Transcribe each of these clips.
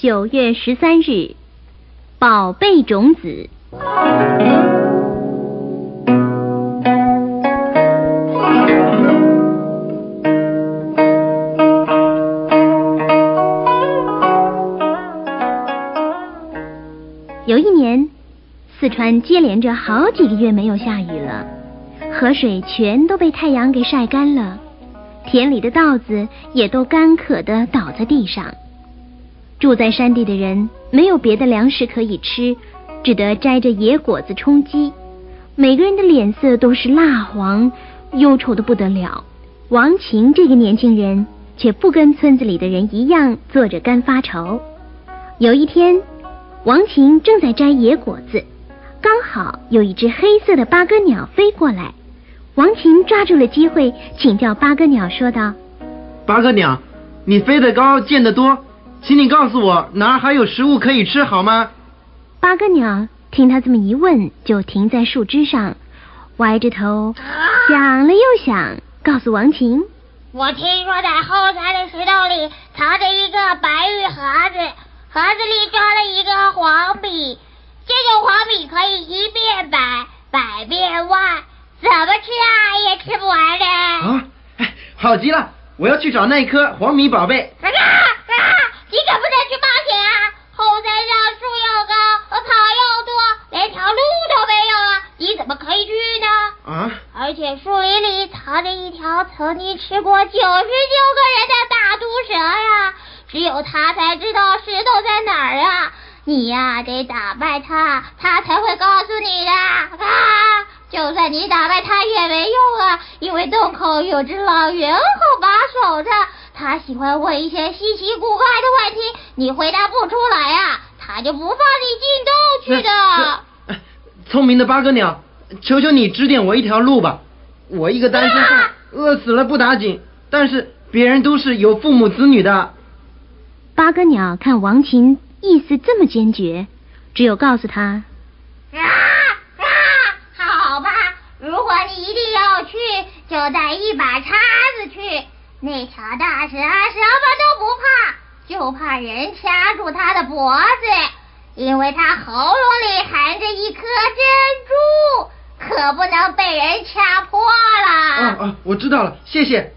9月13日，宝贝种子。有一年，四川接连着好几个月没有下雨了，河水全都被太阳给晒干了，田里的稻子也都干渴地倒在地上。住在山地的人没有别的粮食可以吃，只得摘着野果子充饥。每个人的脸色都是蜡黄，忧愁得不得了。王琴这个年轻人却不跟村子里的人一样坐着干发愁。有一天，王琴正在摘野果子，刚好有一只黑色的八哥鸟飞过来。王琴抓住了机会，请教八哥鸟说道： 八哥鸟，你飞得高，见得多，请你告诉我哪儿还有食物可以吃好吗？ 八哥鸟听他这么一问，就停在树枝上，歪着头想了又想，告诉王琴： 我听说在后山的石头里藏着一个白玉盒子，盒子里装了一个黄米，这个黄米可以一变百，百变万，怎么吃也吃不完的。 好极了，我要去找那一颗黄米宝贝。 你可不能去冒险啊！后山上树又高，草又多，连条路都没有啊！你怎么可以去呢？而且树林里藏着一条曾经吃过99个人的大毒蛇呀，只有他才知道石头在哪儿啊！你呀，得打败他，他才会告诉你的。就算你打败他也没用啊，因为洞口有只老猿猴把守着，他喜欢问一些稀奇古怪的问题，你回答不出来啊，他就不放你进洞去的。 聪明的八哥鸟，求求你指点我一条路吧。我一个单身汉，饿死了不打紧，但是别人都是有父母子女的。 八哥鸟看王琴意思这么坚决，只有告诉他： 好吧，如果你一定要去，就带一把叉子去。那条大蛇什么都不怕，就怕人掐住它的脖子，因为它喉咙里含着一颗珍珠，可不能被人掐破了。 我知道了，谢谢。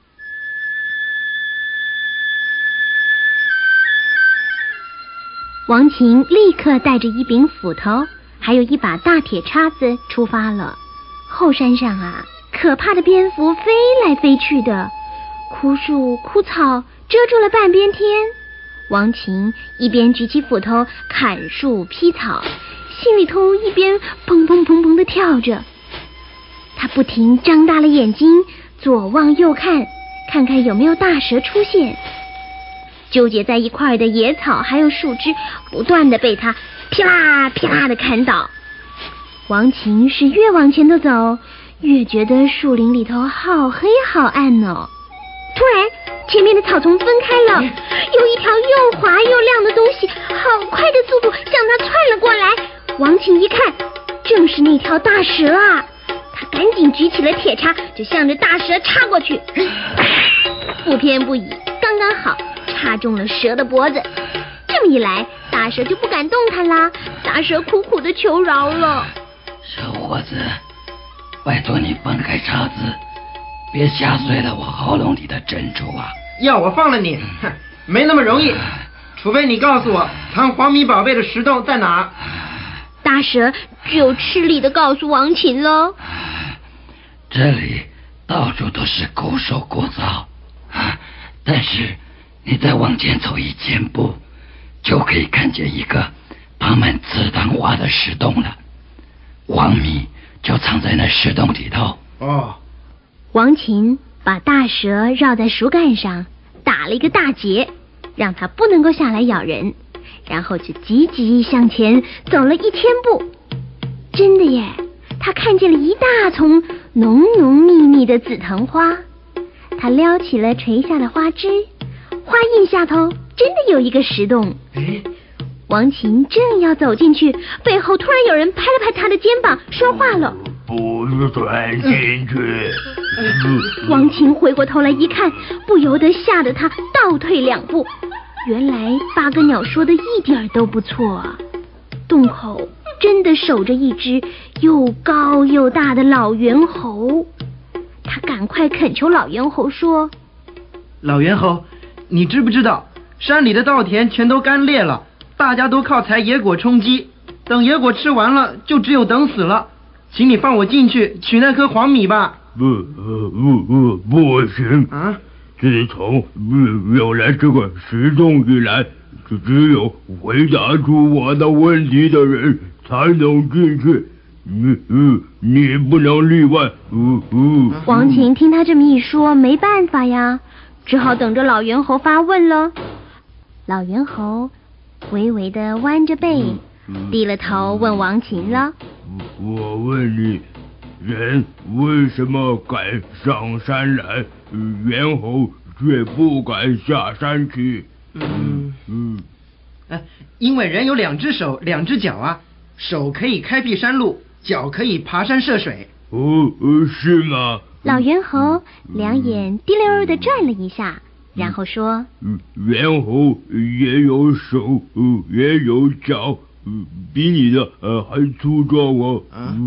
王琴立刻带着一柄斧头，还有一把大铁叉子出发了。后山上啊，可怕的蝙蝠飞来飞去的，枯树枯草遮住了半边天。王琴一边举起斧头砍树劈草，心里头一边砰砰砰砰地跳着。他不停张大了眼睛，左望右看，看看有没有大蛇出现。纠结在一块的野草还有树枝不断地被他噼啦噼啦地砍倒。王琴是越往前头走，越觉得树林里头好黑好暗哦。突然前面的草丛分开了，有一条又滑又亮的东西好快的速度向他窜了过来。王琴一看，正是那条大蛇啊，他赶紧举起了铁叉，就向着大蛇插过去。不偏不倚，刚刚好插中了蛇的脖子。这么一来，大蛇就不敢动弹啦。大蛇苦苦的求饶了： 小伙子，拜托你放开叉子，别吓碎了我喉咙里的珍珠啊！ 要我放了你，没那么容易，除非你告诉我藏黄米宝贝的石洞在哪儿。 大蛇只有吃力的告诉王琴了： 这里到处都是枯树枯草，但是你再往前走1000步，就可以看见一个爬满紫藤花的石洞了。黄米就藏在那石洞里头。 王琴把大蛇绕在树干上，打了一个大结，让它不能够下来咬人，然后就急急向前走了1000步。真的耶，他看见了一大丛浓浓密密的紫藤花。他撩起了垂下的花枝，花荫下头真的有一个石洞。王琴正要走进去，背后突然有人拍了拍他的肩膀，说话了： 不准进去。 王琴回过头来一看，不由得吓得他倒退2步。 原来八哥鸟说的一点都不错啊，洞口真的守着一只又高又大的老猿猴。他赶快恳求老猿猴说： 老猿猴，你知不知道山里的稻田全都干裂了，大家都靠采野果充饥，等野果吃完了就只有等死了，请你放我进去取那颗黄米吧。 不行啊！自从有了这个石洞以来，就只有回答出我的问题的人才能进去。你不能例外。 王琴听他这么一说，没办法呀，只好等着老猿猴发问了。老猿猴微微地弯着背，低了头问王琴了： 我问你，人为什么敢上山来，猿猴却不敢下山去？ 因为人有2只手2只脚啊，手可以开辟山路，脚可以爬山涉水。 是吗？ 老猿猴两眼滴溜地转了一下，然后说： 猿猴也有手，也有脚，比你的还粗壮哦。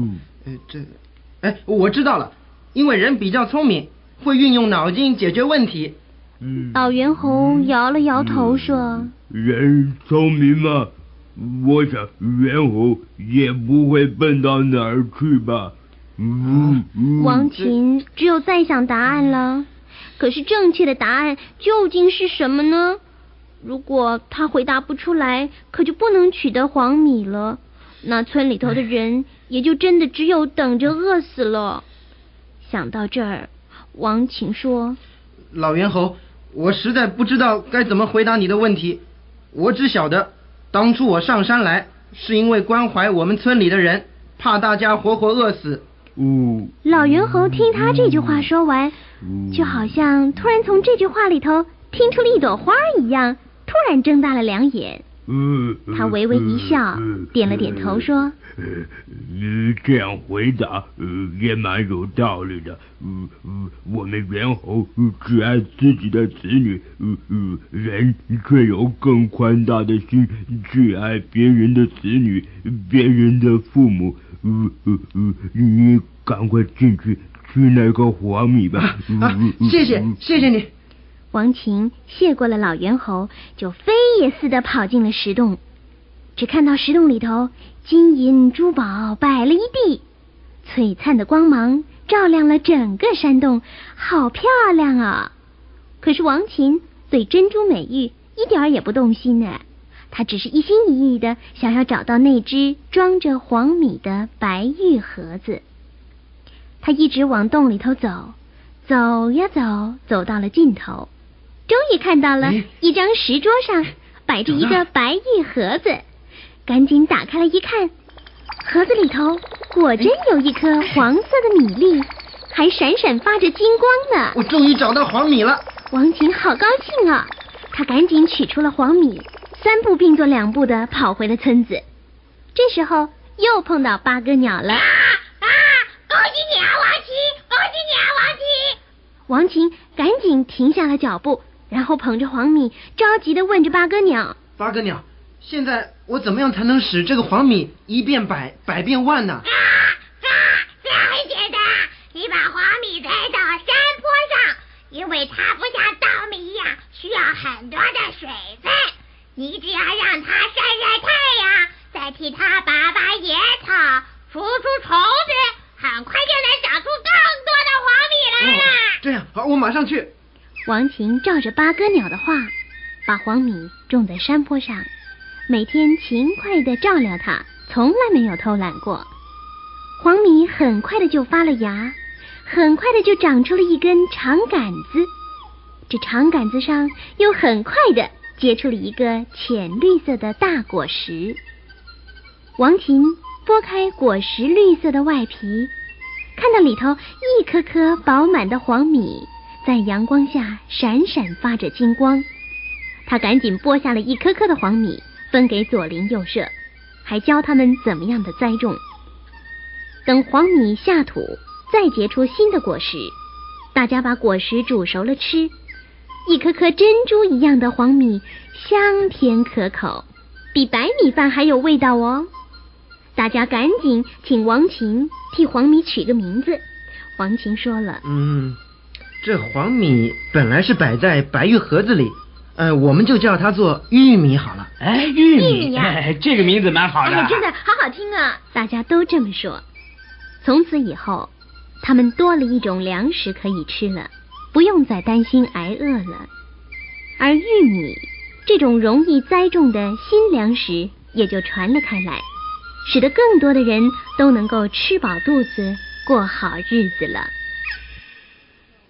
我知道了，因为人比较聪明，会运用脑筋解决问题。 老猿猴摇了摇头说： 人聪明吗？我想猿猴也不会笨到哪儿去吧。 王琴只有再想答案了，可是正确的答案究竟是什么呢？如果他回答不出来，可就不能取得黄米了，那村里头的人也就真的只有等着饿死了。想到这儿，王琴说： 老猿猴，我实在不知道该怎么回答你的问题，我只晓得当初我上山来是因为关怀我们村里的人，怕大家活活饿死。 老猿猴听他这句话说完，就好像突然从这句话里头听出了一朵花一样，突然睁大了两眼。他微微一笑，点了点头说： 这样回答也蛮有道理的。我们猿猴只爱自己的子女，人却有更宽大的心，去爱别人的子女，别人的父母。你赶快进去取那个黄米吧。 谢谢你。 王琴谢过了老猿猴，就飞也似的跑进了石洞。只看到石洞里头金银珠宝摆了一地，璀璨的光芒照亮了整个山洞，好漂亮啊！可是王琴对珍珠美玉一点也不动心呢，他只是一心一意的想要找到那只装着黄米的白玉盒子。他一直往洞里头走，走呀走，走到了尽头，终于看到了一张石桌上摆着一个白玉盒子，赶紧打开了一看，盒子里头果真有一颗黄色的米粒，还闪闪发着金光呢。 我终于找到黄米了。 王琴好高兴啊，他赶紧取出了黄米，3步并作2步的跑回了村子。这时候又碰到八哥鸟了。 恭喜你啊，王琴！恭喜你啊，王琴！ 王琴赶紧停下了脚步，然后捧着黄米着急的问着八哥鸟： 八哥鸟，现在我怎么样才能使这个黄米一变百，百变万呢？ 这很简单，你把黄米栽到山坡上，因为它不像稻米一样需要很多的水分，你只要让它晒晒太阳，再替它拔野草，除虫子，很快就能长出更多的黄米来了。 这样好，我马上去。 王琴照着八哥鸟的话，把黄米种在山坡上，每天勤快地照料它，从来没有偷懒过。黄米很快的就发了芽，很快的就长出了一根长杆子，这长杆子上又很快的结出了一个浅绿色的大果实。王琴剥开果实绿色的外皮，看到里头一颗颗饱满的黄米在阳光下闪闪发着金光。他赶紧剥下了一颗颗的黄米，分给左邻右舍，还教他们怎么样的栽种。等黄米下土，再结出新的果实，大家把果实煮熟了吃。 一颗颗珍珠一样的黄米，香甜可口，比白米饭还有味道哦。大家赶紧请王琴替黄米取个名字。王琴说了， 这黄米本来是摆在白玉盒子里，我们就叫它做玉米好了。 玉米呀， 这个名字蛮好的。 真的好好听啊！大家都这么说。从此以后，他们多了一种粮食可以吃了，不用再担心挨饿了。而玉米这种容易栽种的新粮食也就传了开来，使得更多的人都能够吃饱肚子，过好日子了。